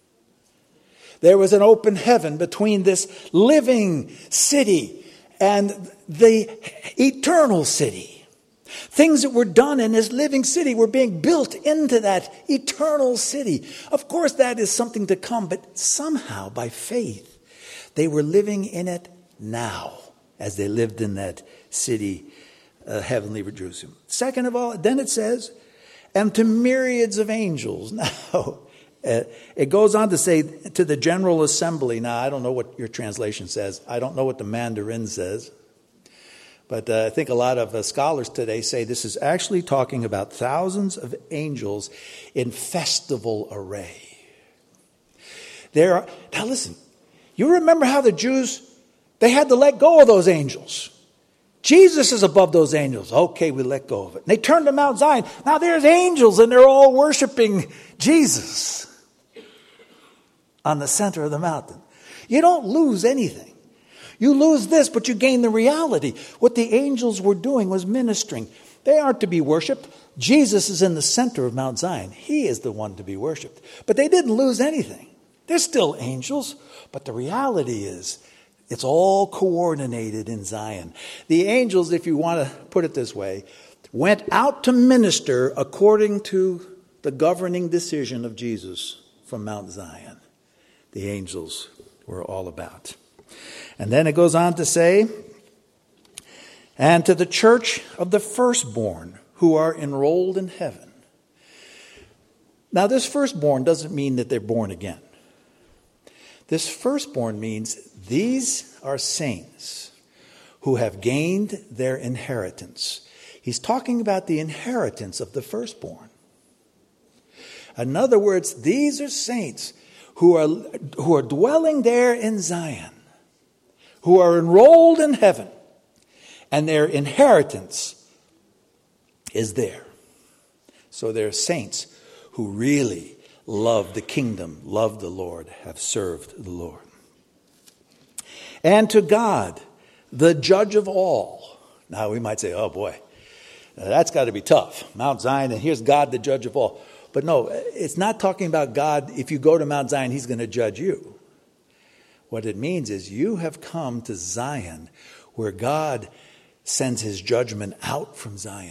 There was an open heaven between this living city and the eternal city. Things that were done in this living city were being built into that eternal city. Of course, that is something to come, but somehow, by faith, they were living in it now, as they lived in that city, uh, heavenly Jerusalem. Second of all, then it says, and to myriads of angels. Now, uh, it goes on to say, to the general assembly. Now, I don't know what your translation says. I don't know what the Mandarin says. But uh, I think a lot of uh, scholars today say this is actually talking about thousands of angels in festival array. There are, now listen, you remember how the Jews, they had to let go of those angels. Jesus is above those angels. Okay, we let go of it. And they turned to Mount Zion. Now there's angels and they're all worshiping Jesus on the center of the mountain. You don't lose anything. You lose this, but you gain the reality. What the angels were doing was ministering. They aren't to be worshipped. Jesus is in the center of Mount Zion. He is the one to be worshipped. But they didn't lose anything. They're still angels. But the reality is, it's all coordinated in Zion. The angels, if you want to put it this way, went out to minister according to the governing decision of Jesus from Mount Zion. The angels were all about. And then it goes on to say, and to the church of the firstborn who are enrolled in heaven. Now, this firstborn doesn't mean that they're born again. This firstborn means these are saints who have gained their inheritance. He's talking about the inheritance of the firstborn. In other words, these are saints who are, who are dwelling there in Zion, who are enrolled in heaven, and their inheritance is there. So they're saints who really love the kingdom, love the Lord, have served the Lord. And to God, the judge of all. Now we might say, oh boy, that's got to be tough. Mount Zion, and here's God, the judge of all. But no, it's not talking about God. If you go to Mount Zion, he's going to judge you. What it means is you have come to Zion where God sends his judgment out from Zion.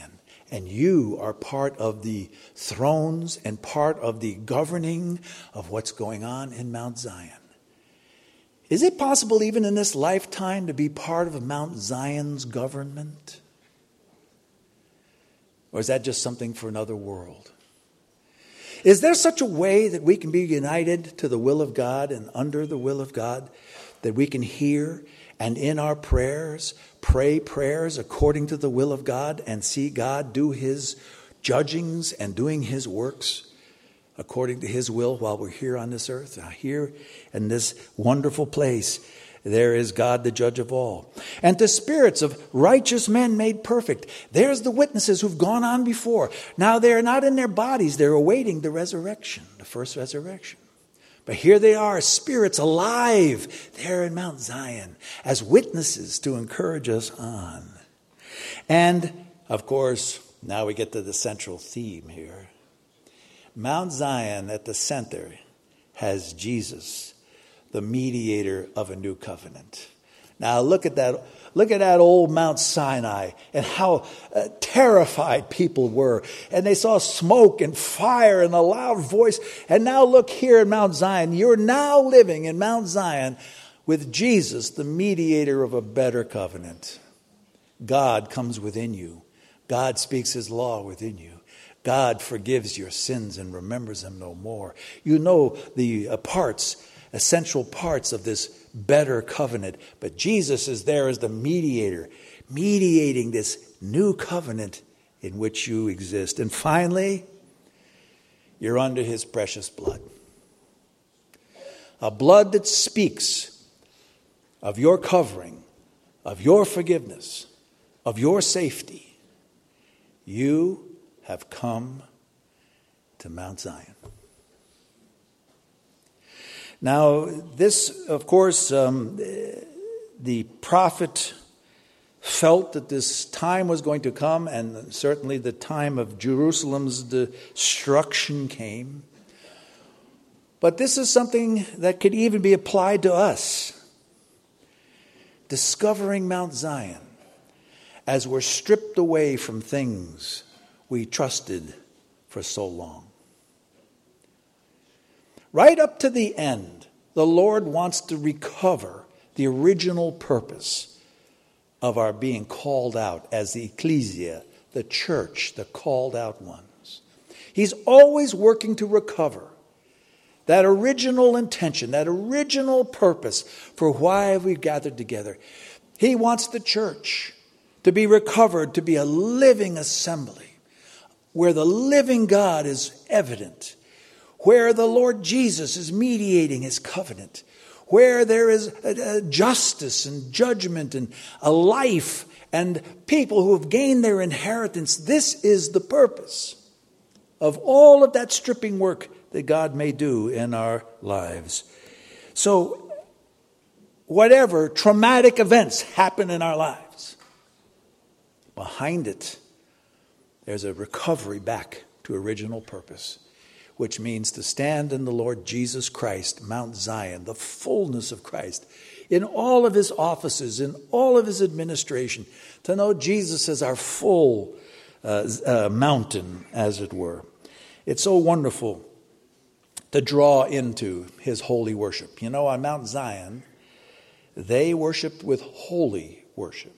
And you are part of the thrones and part of the governing of what's going on in Mount Zion. Is it possible even in this lifetime to be part of Mount Zion's government? Or is that just something for another world? Is there such a way that we can be united to the will of God and under the will of God, that we can hear and in our prayers pray prayers according to the will of God and see God do his judgings and doing his works according to his will while we're here on this earth? Now, here in this wonderful place, there is God, the judge of all. And to spirits of righteous men made perfect. There's the witnesses who've gone on before. Now they're not in their bodies. They're awaiting the resurrection, the first resurrection. But here they are, spirits alive there in Mount Zion as witnesses to encourage us on. And, of course, now we get to the central theme here. Mount Zion at the center has Jesus, the mediator of a new covenant. Now look at that, look at that old Mount Sinai and how uh, terrified people were. And they saw smoke and fire and a loud voice. And now look here in Mount Zion. You're now living in Mount Zion with Jesus, the mediator of a better covenant. God comes within you. God speaks his law within you. God forgives your sins and remembers them no more. You know the uh, parts, essential parts of this better covenant. But Jesus is there as the mediator, mediating this new covenant in which you exist. And finally, you're under his precious blood. A blood that speaks of your covering, of your forgiveness, of your safety. You have come to Mount Zion. Now, this, of course, um, the prophet felt that this time was going to come, and certainly the time of Jerusalem's destruction came. But this is something that could even be applied to us. Discovering Mount Zion as we're stripped away from things we trusted for so long. Right up to the end, the Lord wants to recover the original purpose of our being called out as the ecclesia, the church, the called out ones. He's always working to recover that original intention, that original purpose for why we've gathered together. He wants the church to be recovered, to be a living assembly where the living God is evident, where the Lord Jesus is mediating his covenant, where there is a, a justice and judgment and a life and people who have gained their inheritance. This is the purpose of all of that stripping work that God may do in our lives. So, whatever traumatic events happen in our lives, behind it, there's a recovery back to original purpose, which means to stand in the Lord Jesus Christ, Mount Zion, the fullness of Christ, in all of his offices, in all of his administration, to know Jesus as our full uh, uh, mountain, as it were. It's so wonderful to draw into his holy worship. You know, on Mount Zion, they worshiped with holy worship.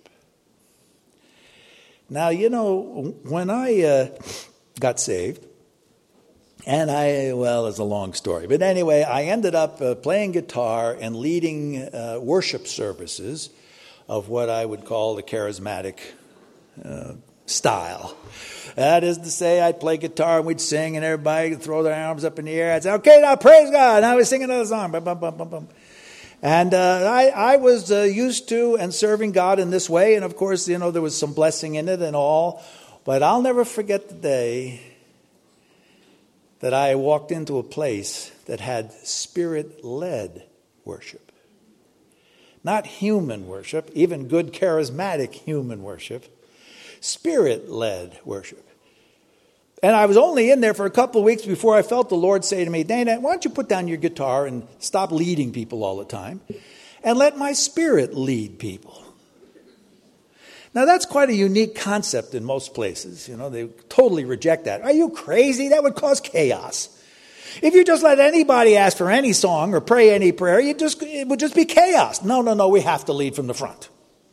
Now, you know, when I uh, got saved, and I, well, it's a long story. But anyway, I ended up uh, playing guitar and leading uh, worship services of what I would call the charismatic uh, style. That is to say, I'd play guitar and we'd sing and everybody would throw their arms up in the air. I'd say, okay, now praise God. Now we sing another song. Bum, bum, bum, bum, bum. And uh, I, I was uh, used to and serving God in this way. And of course, you know, there was some blessing in it and all. But I'll never forget the day that I walked into a place that had spirit-led worship. Not human worship, even good charismatic human worship. Spirit-led worship. And I was only in there for a couple of weeks before I felt the Lord say to me, Dana, why don't you put down your guitar and stop leading people all the time and let my spirit lead people. Now, that's quite a unique concept in most places. You know, they totally reject that. Are you crazy? That would cause chaos. If you just let anybody ask for any song or pray any prayer, you just, it would just be chaos. No, no, no, we have to lead from the front.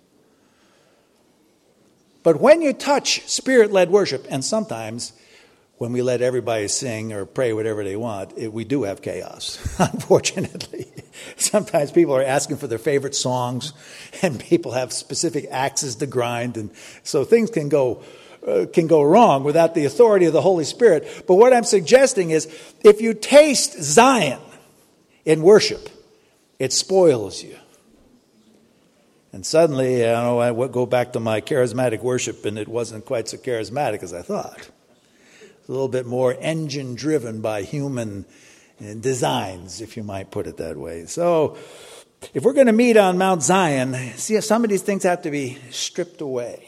But when you touch Spirit-led worship, and sometimes when we let everybody sing or pray whatever they want, it, we do have chaos, unfortunately. Sometimes people are asking for their favorite songs, and people have specific axes to grind, and so things can go uh, can go wrong without the authority of the Holy Spirit. But what I'm suggesting is, if you taste Zion in worship, it spoils you. And suddenly, you know, I would go back to my charismatic worship, and it wasn't quite so charismatic as I thought. A little bit more engine-driven by human designs, if you might put it that way. So, if we're going to meet on Mount Zion, see, some of these things have to be stripped away.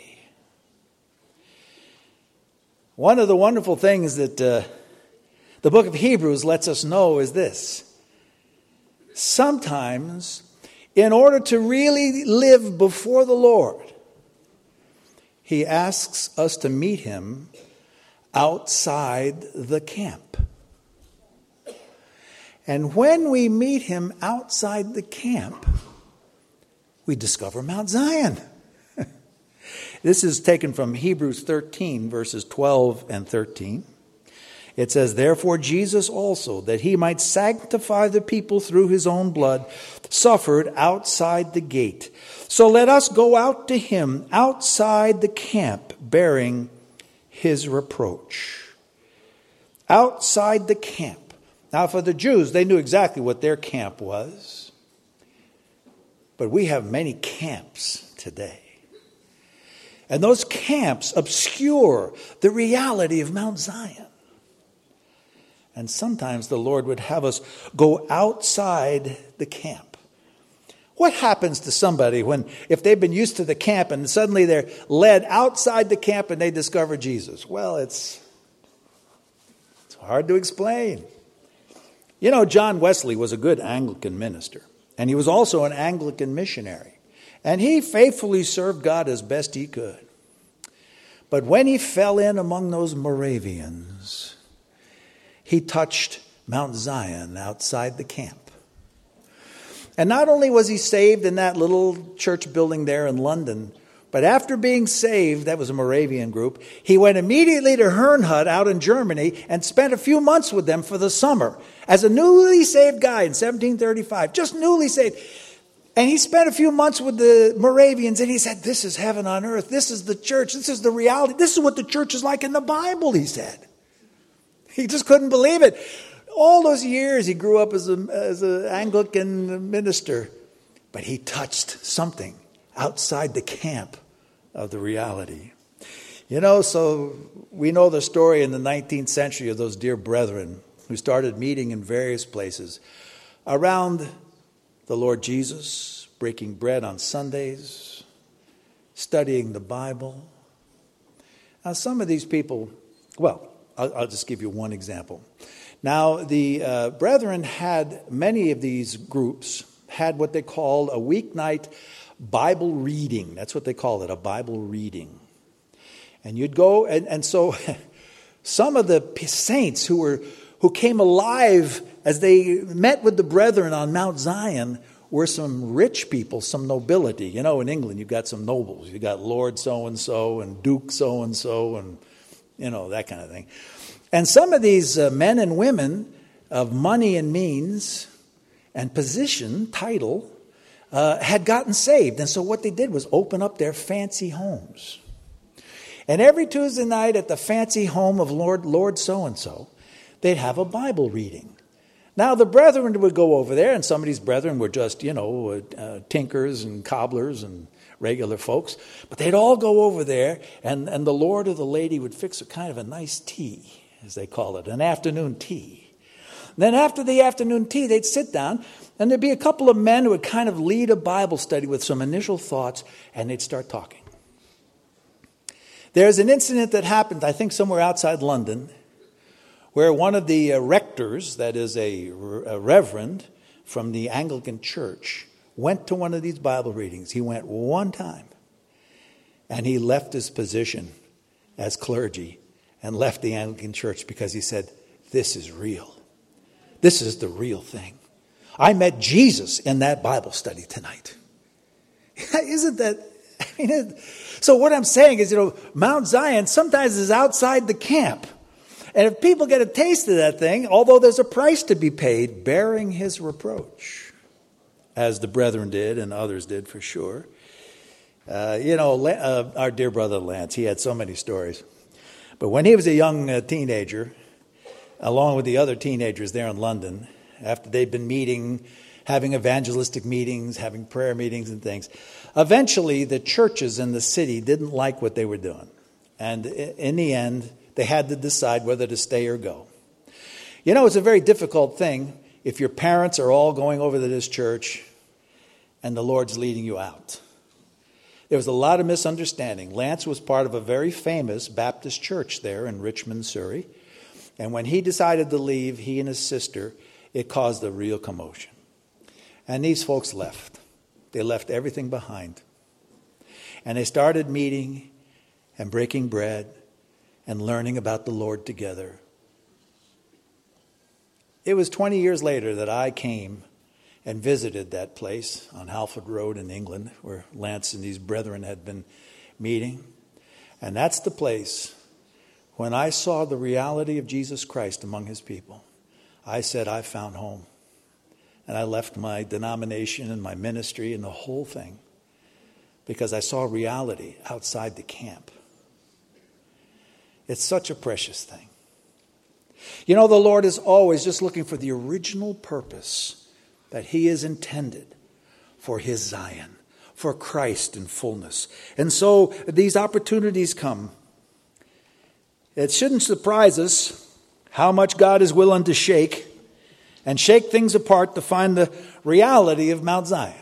One of the wonderful things that uh, the book of Hebrews lets us know is this. Sometimes, in order to really live before the Lord, He asks us to meet Him outside the camp. And when we meet Him outside the camp, we discover Mount Zion. This is taken from Hebrews thirteen, verses twelve and thirteen. It says, "Therefore Jesus also, that He might sanctify the people through His own blood, suffered outside the gate. So let us go out to Him outside the camp, bearing His reproach." Outside the camp. Now, for the Jews, they knew exactly what their camp was. But we have many camps today. And those camps obscure the reality of Mount Zion. And sometimes the Lord would have us go outside the camp. What happens to somebody when, if they've been used to the camp and suddenly they're led outside the camp and they discover Jesus? Well, it's, it's hard to explain. You know, John Wesley was a good Anglican minister, and he was also an Anglican missionary. And he faithfully served God as best he could. But when he fell in among those Moravians, he touched Mount Zion outside the camp. And not only was he saved in that little church building there in London, but after being saved, that was a Moravian group, he went immediately to Herrnhut out in Germany and spent a few months with them for the summer as a newly saved guy in seventeen thirty-five, just newly saved. And he spent a few months with the Moravians, and he said, this is heaven on earth. This is the church. This is the reality. This is what the church is like in the Bible, he said. He just couldn't believe it. All those years he grew up as a, as an Anglican minister, but he touched something outside the camp of the reality. You know, so we know the story in the nineteenth century of those dear brethren who started meeting in various places around the Lord Jesus, breaking bread on Sundays, studying the Bible. Now, some of these people, well, I'll, I'll just give you one example. Now, the uh, brethren had, many of these groups had what they called a weeknight Bible reading. That's what they call it, a Bible reading. And you'd go, and, and so some of the saints who were who came alive as they met with the brethren on Mount Zion were some rich people, some nobility. You know, in England, you've got some nobles. You've got Lord so-and-so and Duke so-and-so and, you know, that kind of thing. And some of these uh, men and women of money and means and position, title, uh, had gotten saved. And so what they did was open up their fancy homes. And every Tuesday night at the fancy home of Lord, Lord so-and-so, they'd have a Bible reading. Now, the brethren would go over there, and some of these brethren were just, you know, uh, tinkers and cobblers and regular folks. But they'd all go over there, and, and the lord or the lady would fix a kind of a nice tea, as they call it, an afternoon tea. Then after the afternoon tea, they'd sit down, and there'd be a couple of men who would kind of lead a Bible study with some initial thoughts, and they'd start talking. There's an incident that happened, I think, somewhere outside London, where one of the uh, rectors, that is a, a reverend from the Anglican Church, went to one of these Bible readings. He went one time. And he left his position as clergy and left the Anglican Church because he said, this is real. This is the real thing. I met Jesus in that Bible study tonight. Isn't that, I mean, it, so what I'm saying is, you know, Mount Zion sometimes is outside the camp. And if people get a taste of that thing, although there's a price to be paid, bearing his reproach, as the brethren did and others did for sure. Uh, you know, uh, our dear brother Lance, he had so many stories. But when he was a young uh, teenager, along with the other teenagers there in London, after they'd been meeting, having evangelistic meetings, having prayer meetings and things, eventually the churches in the city didn't like what they were doing. And in the end, they had to decide whether to stay or go. You know, it's a very difficult thing if your parents are all going over to this church and the Lord's leading you out. There was a lot of misunderstanding. Lance was part of a very famous Baptist church there in Richmond, Surrey. And when he decided to leave, he and his sister, it caused a real commotion. And these folks left. They left everything behind. And they started meeting and breaking bread and learning about the Lord together. It was twenty years later that I came and visited that place on Halford Road in England, where Lance and these brethren had been meeting. And that's the place when I saw the reality of Jesus Christ among his people. I said, I found home. And I left my denomination and my ministry and the whole thing because I saw reality outside the camp. It's such a precious thing. You know, the Lord is always just looking for the original purpose that he has intended for his Zion, for Christ in fullness. And so these opportunities come. It shouldn't surprise us how much God is willing to shake and shake things apart to find the reality of Mount Zion.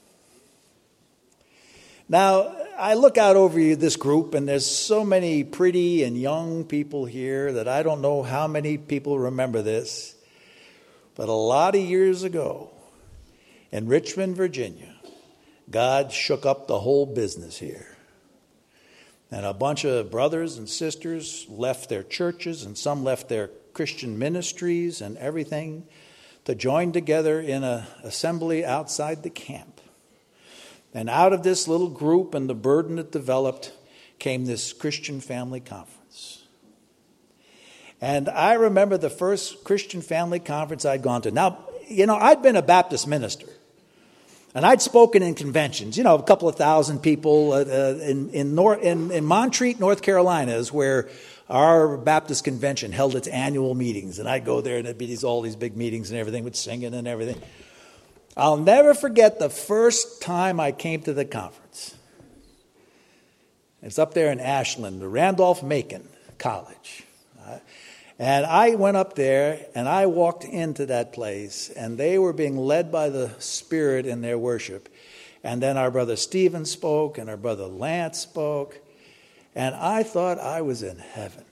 Now, I look out over you, this group, and there's so many pretty and young people here that I don't know how many people remember this. But a lot of years ago, in Richmond, Virginia, God shook up the whole business here. And a bunch of brothers and sisters left their churches, and some left their Christian ministries and everything to join together in an assembly outside the camp. And out of this little group and the burden that developed came this Christian Family Conference. And I remember the first Christian Family Conference I'd gone to. Now, you know, I'd been a Baptist minister. And I'd spoken in conventions, you know, a couple of thousand people uh, in in, North, in in Montreat, North Carolina, is where our Baptist convention held its annual meetings. And I'd go there and there'd be these, all these big meetings and everything with singing and everything. I'll never forget the first time I came to the conference. It's up there in Ashland, the Randolph-Macon College. Uh, and I went up there and I walked into that place and they were being led by the Spirit in their worship. And then our brother Stephen spoke and our brother Lance spoke. And I thought I was in heaven.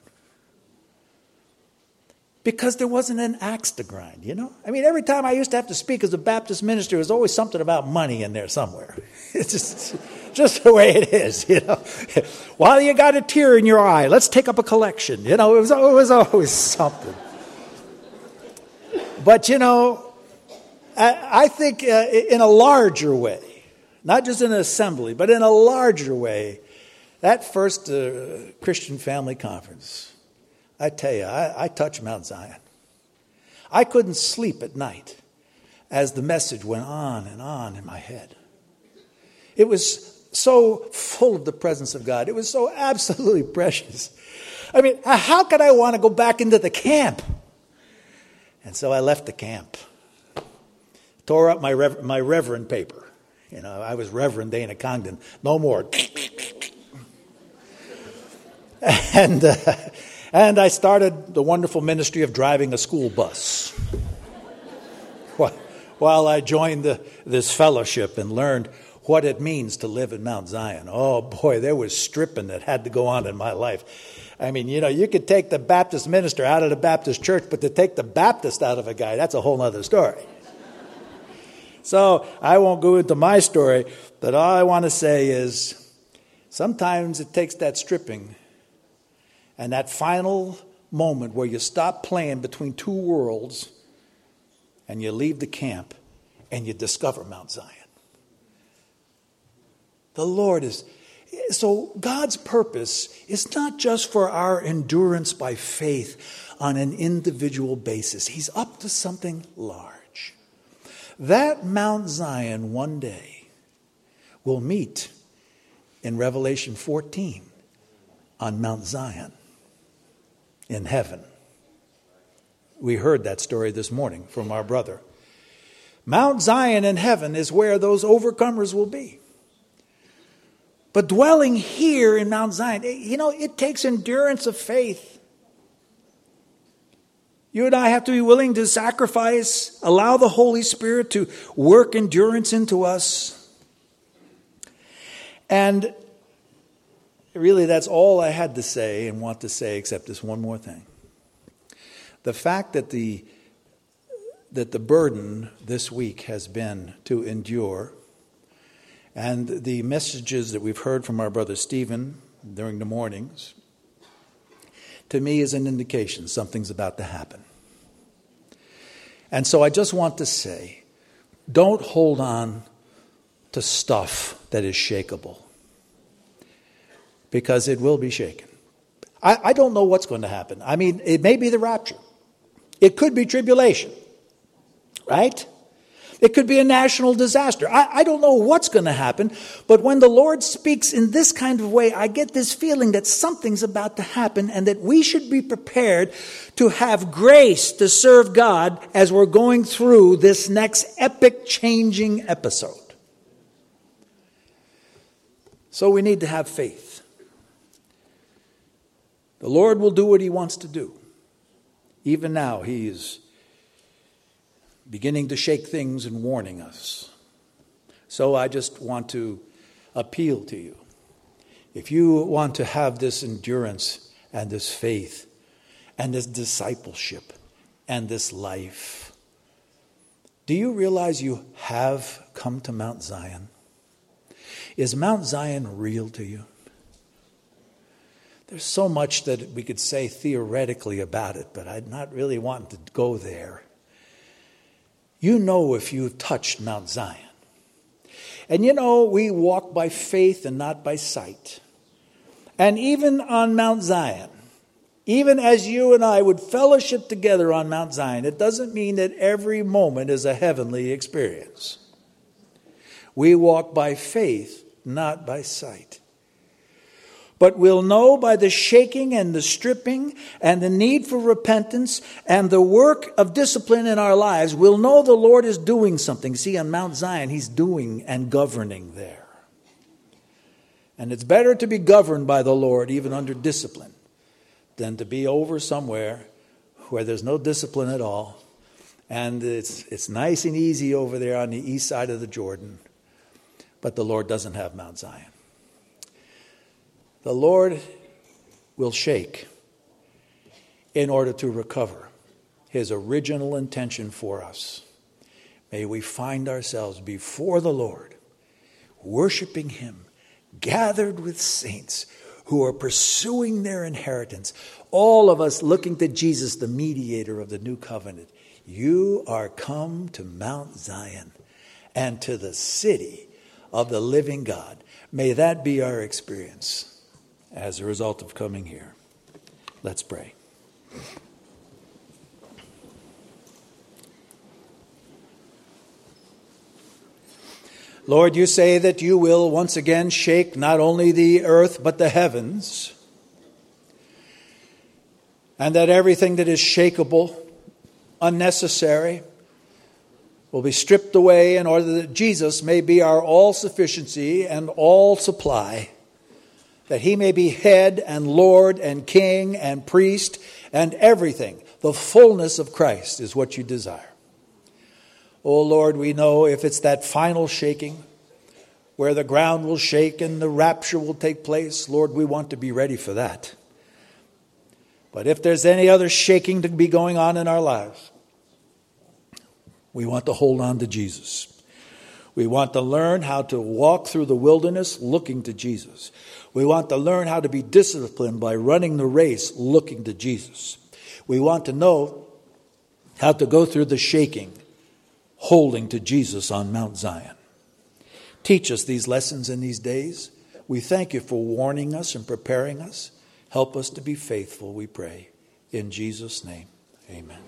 Because there wasn't an axe to grind, you know? I mean, every time I used to have to speak as a Baptist minister, there was always something about money in there somewhere. It's just, just the way it is, you know? While you got a tear in your eye, let's take up a collection. You know, it was, it was always something. But, you know, I, I think uh, in a larger way, not just in an assembly, but in a larger way, that first uh, Christian Family Conference, I tell you, I, I touched Mount Zion. I couldn't sleep at night as the message went on and on in my head. It was so full of the presence of God. It was so absolutely precious. I mean, how could I want to go back into the camp? And so I left the camp. Tore up my rev- my reverend paper. You know, I was Reverend Dana Congdon. No more. And... Uh, And I started the wonderful ministry of driving a school bus while I joined the, this fellowship and learned what it means to live in Mount Zion. Oh, boy, there was stripping that had to go on in my life. I mean, you know, you could take the Baptist minister out of the Baptist church, but to take the Baptist out of a guy, that's a whole other story. So I won't go into my story, but all I want to say is Sometimes it takes that stripping and that final moment where you stop playing between two worlds and you leave the camp and you discover Mount Zion. The Lord is... So God's purpose is not just for our endurance by faith on an individual basis. He's up to something large. That Mount Zion one day will meet in Revelation fourteen on Mount Zion in heaven. We heard that story this morning from our brother. Mount Zion in heaven is where those overcomers will be. But dwelling here in Mount Zion, you know, it takes endurance of faith. You and I have to be willing to sacrifice, allow the Holy Spirit to work endurance into us. And really, that's all I had to say and want to say, except this one more thing. The fact that the, that the burden this week has been to endure, and the messages that we've heard from our brother Stephen during the mornings, to me is an indication something's about to happen. And so I just want to say, don't hold on to stuff that is shakeable, because it will be shaken. I, I don't know what's going to happen. I mean, it may be the rapture. It could be tribulation, right? It could be a national disaster. I, I don't know what's going to happen, but when the Lord speaks in this kind of way, I get this feeling that something's about to happen and that we should be prepared to have grace to serve God as we're going through this next epic changing episode. So we need to have faith. The Lord will do what He wants to do. Even now, He is beginning to shake things and warning us. So I just want to appeal to you. If you want to have this endurance and this faith and this discipleship and this life, do you realize you have come to Mount Zion? Is Mount Zion real to you? There's so much that we could say theoretically about it, but I'm not really wanting to go there. You know if you've touched Mount Zion. And you know, we walk by faith and not by sight. And even on Mount Zion, even as you and I would fellowship together on Mount Zion, it doesn't mean that every moment is a heavenly experience. We walk by faith, not by sight. But we'll know by the shaking and the stripping and the need for repentance and the work of discipline in our lives, we'll know the Lord is doing something. See, on Mount Zion, He's doing and governing there. And it's better to be governed by the Lord, even under discipline, than to be over somewhere where there's no discipline at all. And it's, it's nice and easy over there on the east side of the Jordan. But the Lord doesn't have Mount Zion. The Lord will shake in order to recover His original intention for us. May we find ourselves before the Lord, worshiping Him, gathered with saints who are pursuing their inheritance, all of us looking to Jesus, the mediator of the new covenant. You are come to Mount Zion and to the city of the living God. May that be our experience as a result of coming here. Let's pray. Lord, you say that you will once again shake not only the earth but the heavens, and that everything that is shakeable, unnecessary, will be stripped away in order that Jesus may be our all-sufficiency and all-supply, that He may be head and Lord and King and priest and everything. The fullness of Christ is what you desire. Oh Lord, we know if it's that final shaking where the ground will shake and the rapture will take place, Lord, we want to be ready for that. But if there's any other shaking to be going on in our lives, we want to hold on to Jesus. We want to learn how to walk through the wilderness looking to Jesus. We want to learn how to be disciplined by running the race looking to Jesus. We want to know how to go through the shaking, holding to Jesus on Mount Zion. Teach us these lessons in these days. We thank you for warning us and preparing us. Help us to be faithful, we pray. In Jesus' name, amen.